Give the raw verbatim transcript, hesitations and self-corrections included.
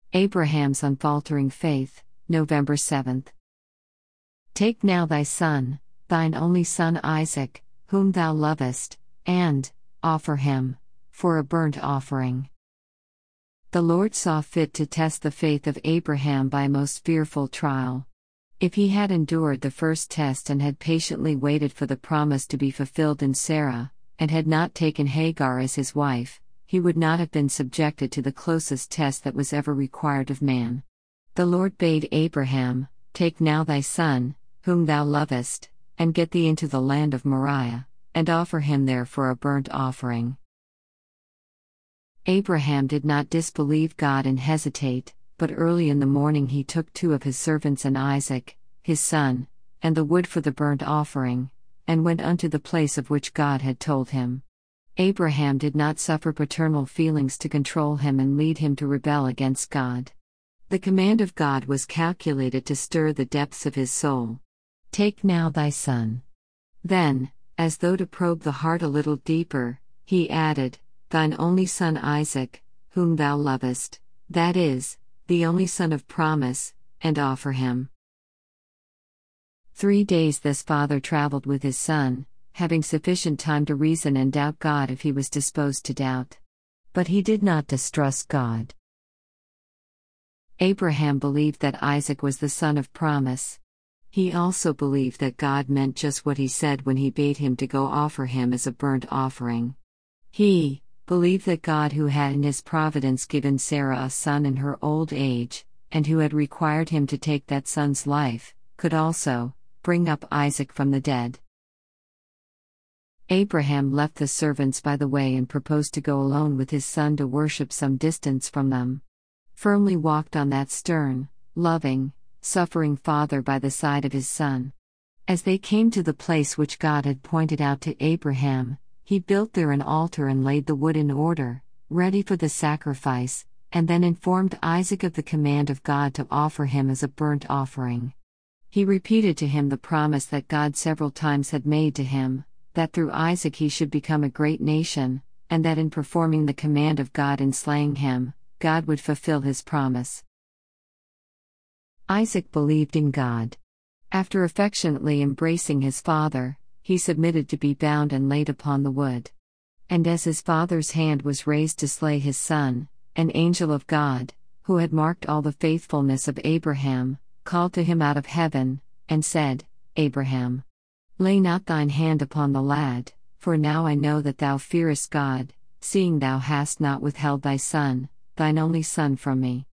Abraham's unfaltering faith, November seventh. Take now thy son, thine only son Isaac, whom thou lovest, and offer him for a burnt offering. The Lord saw fit to test the faith of Abraham by a most fearful trial. If he had endured the first test and had patiently waited for the promise to be fulfilled in Sarah, and had not taken Hagar as his wife, he would not have been subjected to the closest test that was ever required of man. The Lord bade Abraham, Take now thy son, whom thou lovest, and get thee into the land of Moriah, and offer him there for a burnt offering. Abraham did not disbelieve God and hesitate, but early in the morning he took two of his servants and Isaac, his son, and the wood for the burnt offering, and went unto the place of which God had told him. Abraham did not suffer paternal feelings to control him and lead him to rebel against God. The command of God was calculated to stir the depths of his soul. Take now thy son. Then, as though to probe the heart a little deeper, he added, Thine only son Isaac, whom thou lovest, that is, the only son of promise, and offer him. Three days this father traveled with his son, having sufficient time to reason and doubt God if he was disposed to doubt. But he did not distrust God. Abraham believed that Isaac was the son of promise. He also believed that God meant just what he said when he bade him to go offer him as a burnt offering. He believed that God, who had in his providence given Sarah a son in her old age, and who had required him to take that son's life, could also bring up Isaac from the dead. Abraham left the servants by the way and proposed to go alone with his son to worship some distance from them. Firmly walked on that stern, loving, suffering father by the side of his son. As they came to the place which God had pointed out to Abraham, he built there an altar and laid the wood in order, ready for the sacrifice, and then informed Isaac of the command of God to offer him as a burnt offering. He repeated to him the promise that God several times had made to him, that through Isaac he should become a great nation, and that in performing the command of God in slaying him, God would fulfill his promise. Isaac believed in God. After affectionately embracing his father, he submitted to be bound and laid upon the wood. And as his father's hand was raised to slay his son, an angel of God, who had marked all the faithfulness of Abraham, called to him out of heaven, and said, Abraham, lay not thine hand upon the lad, for now I know that thou fearest God, seeing thou hast not withheld thy son, thine only son from me.